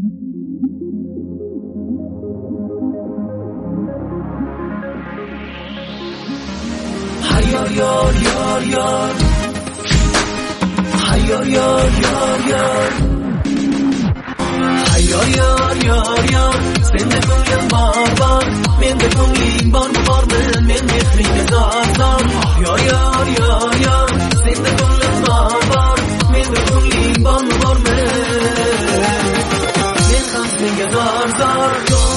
Hayyor yor yor yor, hayyor yor yor yor, hayyor yor yor yor. Sende ko'nglim bor, menda ko'ngling bormi, men mehringga zor. Yor yor yor yor, sende ko'nglim bor, menda ko'ngling bormi, men ham senga zor.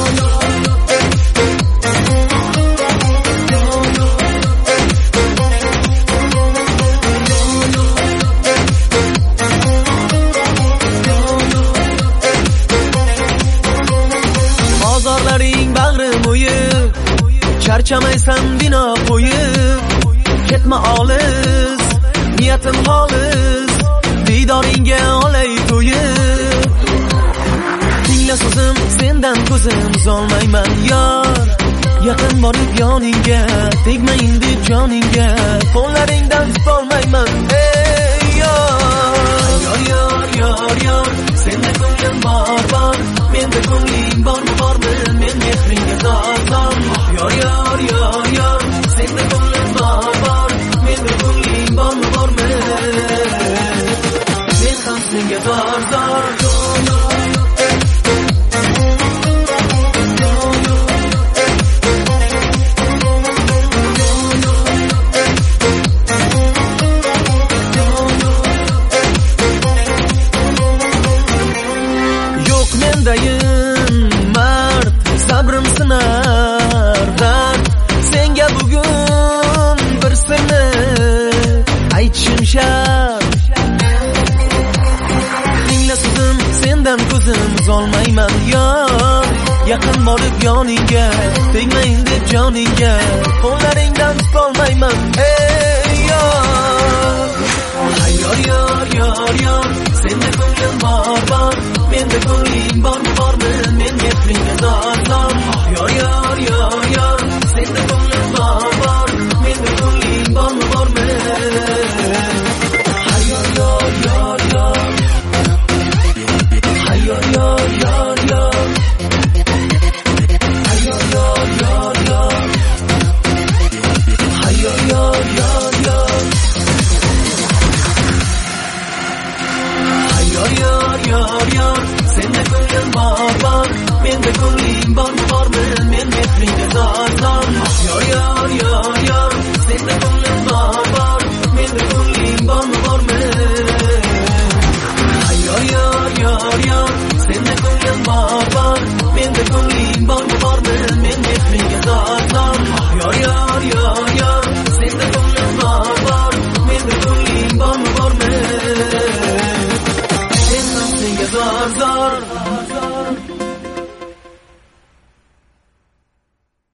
Bozorlaring bag'rim o'yib, charchamaysan bino qo'yib, ketma olis, niyatim xolis, didoringga olay to'yib. Tingla so'zim, sendan ko'zim uzolmayman yor, yaqin borib yoningga, tegmayin deb joningga, qo'llaringdan tutolmayman ey yor. Yor yor yor, senda ko'nglim bor, menda ko'ngling bormi, men mehringga zor. Yor yor yor yor, senda ko'nglim bor, menda ko'ngling bormi, men ham senga zor. Mard sabrim sinar dard, senga bugun bir sirni aytishim shart. Tingla so'zim, sendan ko'zim uzolmayman yor, yaqin borib yoningga, tegmayin deb joningga, qo'llaringdan tutolmayman ey yor. Hayyor yor yor yor, senda ko'nglim bor, menda ko'ngling bormi, men mehringga zor. Yor yor yor yor, senda ko'nglim bor, menda ko'ngling bormi, hayyor yor yor yor, hayyor yor yor yor, hayyor yor yor yor, hayyor yor yor yor, hayyor yor yor yor. Senda ko'nglim bor, menda ko'ngling bormi, men mehringga zor. Yor yor yor yor, senda ko'nglim bor, menda ko'ngling bormi, hayyor yor yor yor, senda ko'nglim bor, menda ko'ngling bormi, men mehringga zor. Yor yor yor yor, senda ko'nglim bor, menda ko'ngling bormi, men ham senga zor.